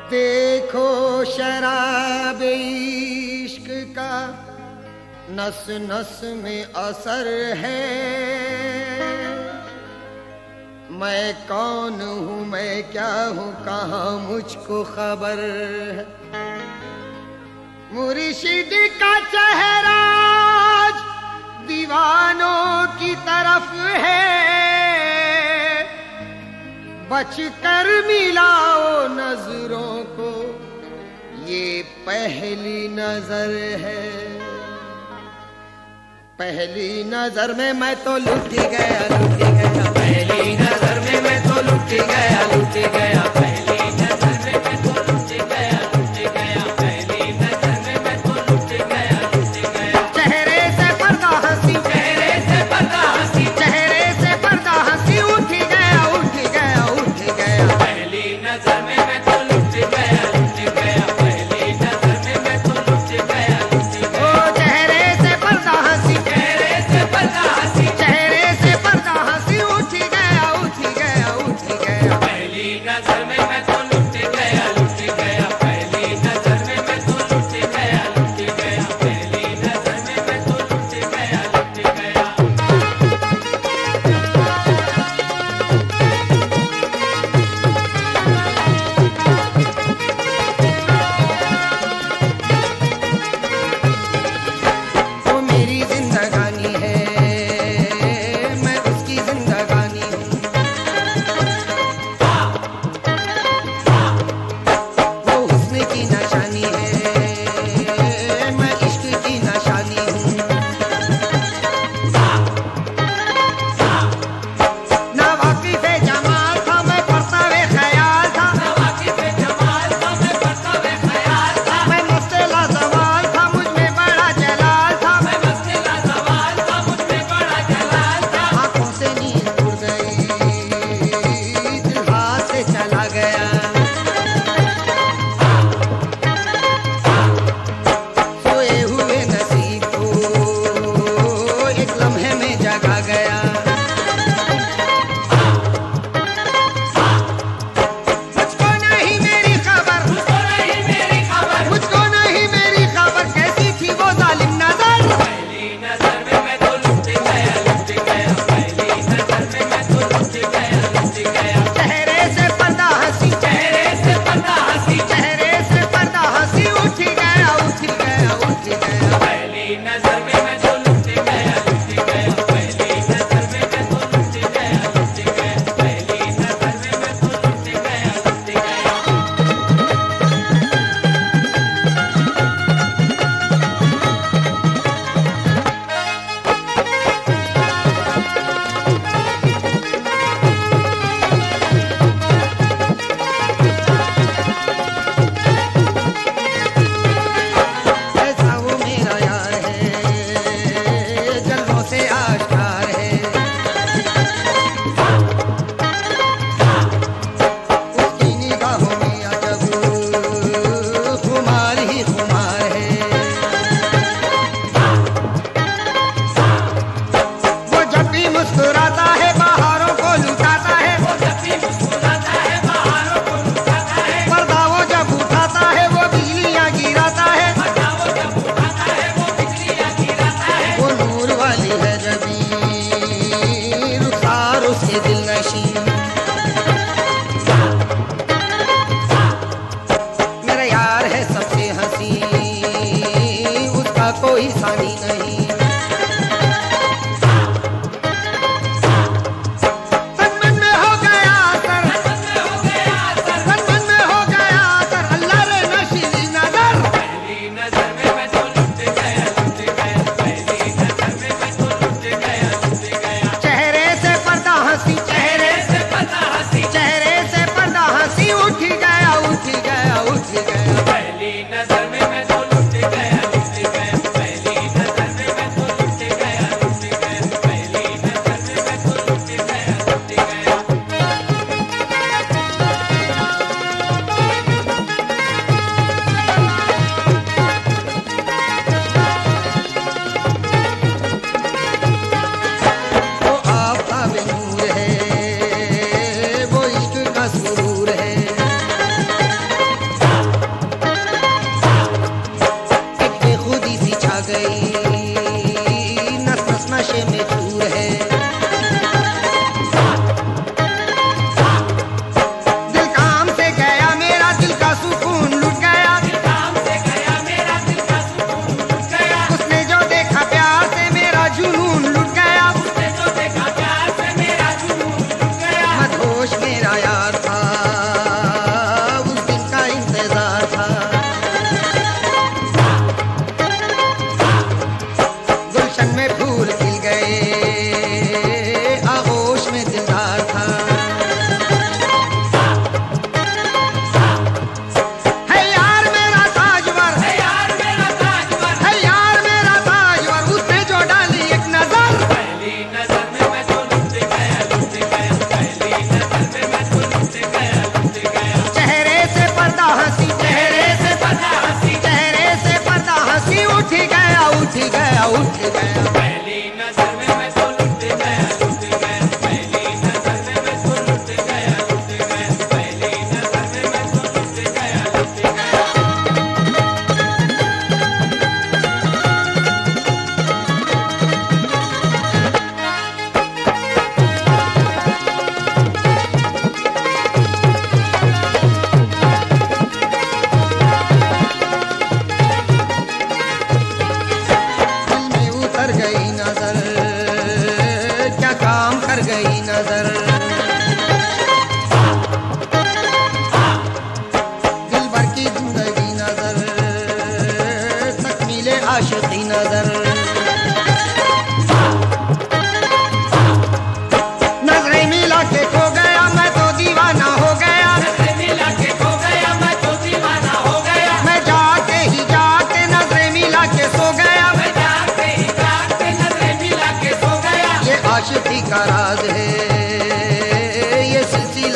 देखो शराब इश्क का नस नस में असर है। मैं कौन हूँ, मैं क्या हूँ, कहाँ मुझको खबर है। मुर्शिद का चेहरा दीवानों की तरफ है। बच कर मिलाओ नजरों को, ये पहली नजर है। पहली नजर में मैं तो लुट गया, लुट गया। पहली नजर में मैं तो लुट गया, लुट गया। पहली नजर में मैं तो लुट गया, लुट गया। पहली नजर में मैं तो लुट गया, लुट गया। चेहरे से पर्दा हंसी, चेहरे से पर्दा हंसी, चेहरे से पर्दा हंसी उठ गया, उठ गया, उठ गया। पहली नजर में मैं तो लुट गया, लुट गया। पहली नजर में मैं तो लुट गया, लुट गया। ओ चेहरे से पर्दा हंसी, चेहरे से पर्दा हंसी, चेहरे से पर्दा हंसी उठ गया, उठ गया, उठ गया।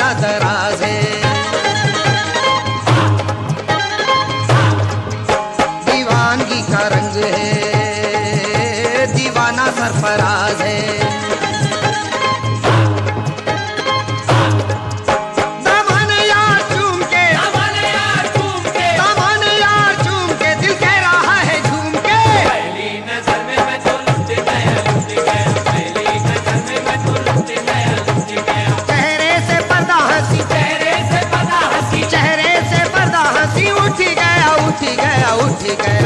बड़ा दराज है। दीवानगी का रंग है, दीवाना सरफराज है। दामन यार चूम के, दामन यार चूम के, दामन यार चूम के दिल कह रहा है झूम के। पहली नजर में मैं तो लुट गया, लुट गया। पहली नजर में मैं तो लुट गया, लुट गया। चेहरे से पर्दा हंसी, चेहरे से पर्दा हंसी, चेहरे से पर्दा हंसी उठ गया, उठ गया, उठ गया।